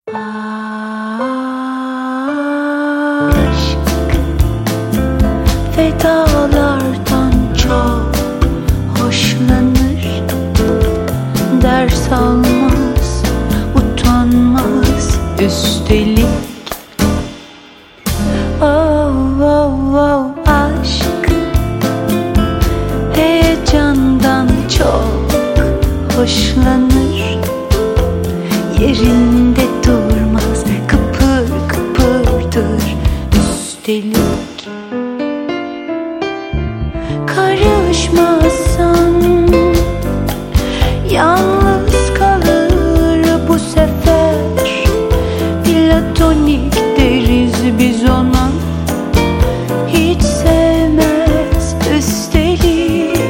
Aşk vedalardan çok hoşlanır, ders almaz, utanmaz üstelik. Oh, oh, oh, aşk heyecandan çok hoşlanır, yerinde durmaz, kıpır kıpırdır üstelik. Karışmazsan yalnız kalır bu sefer, platonik deriz biz ona, hiç sevmez üstelik.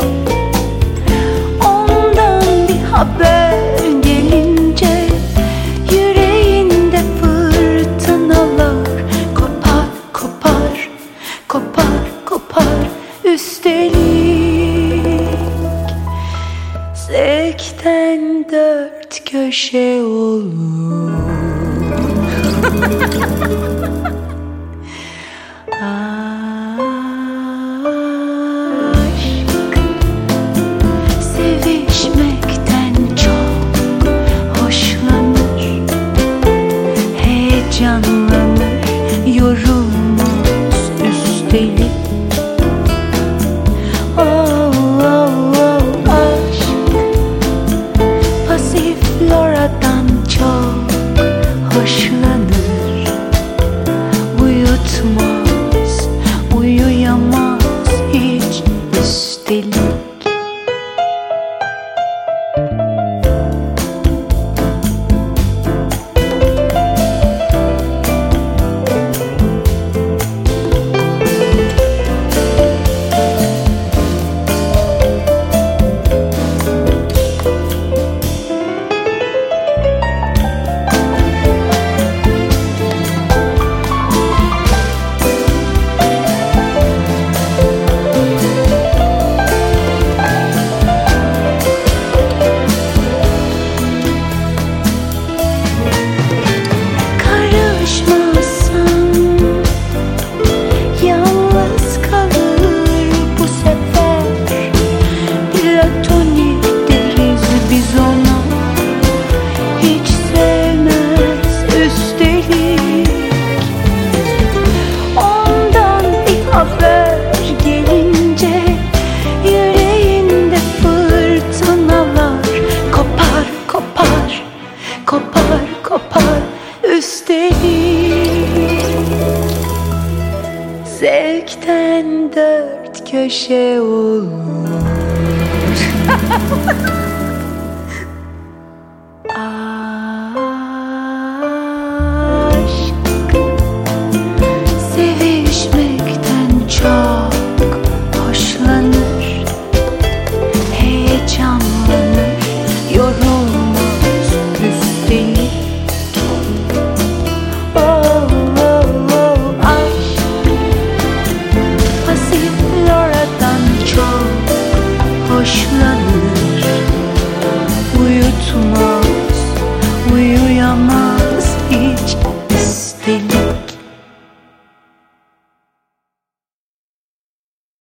Ondan bir haber gelince yüreğinde fırtınalar kopar kopar kopar kopar üstelik. Zevkten dört köşe olur. Aşk sevişmekten çok hoşlanır, heyecanlanır, yorulmaz üstelik. Oh, oh, oh, aşk pasif floradan çok hoşlanır, uyutmaz, uyuyamaz hiç üstelik. Kopar kopar üstelik. Zevkten dört köşe olur.